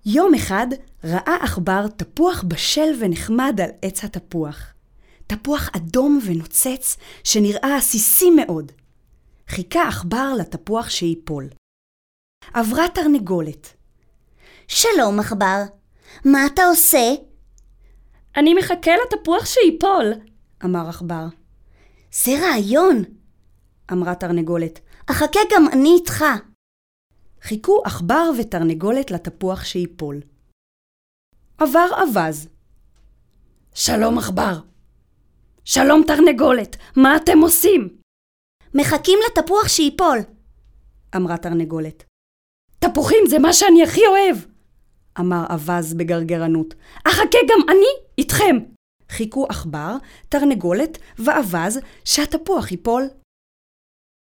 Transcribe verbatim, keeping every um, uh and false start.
יום אחד ראה עכבר תפוח בשל ונחמד על עץ התפוח. תפוח אדום ונוצץ שנראה עסיסי מאוד. חיכה עכבר לתפוח שיפול. עברה תרנגולת. שלום עכבר, מה אתה עושה? אני מחכה לתפוח שיפול, אמר עכבר. זה רעיון, אמרה תרנגולת. אחכה גם אני איתך. חיכו עכבר ותרנגולת לתפוח שיפול. עבר אבז. שלום עכבר. שלום תרנגולת, מה אתם עושים? מחכים לתפוח שיפול, אמרה תרנגולת. תפוחים זה מה שאני הכי אוהב, אמר אבז בגרגרנות. אחכה גם אני איתכם. חיכו עכבר, תרנגולת ואבז שהתפוח ייפול.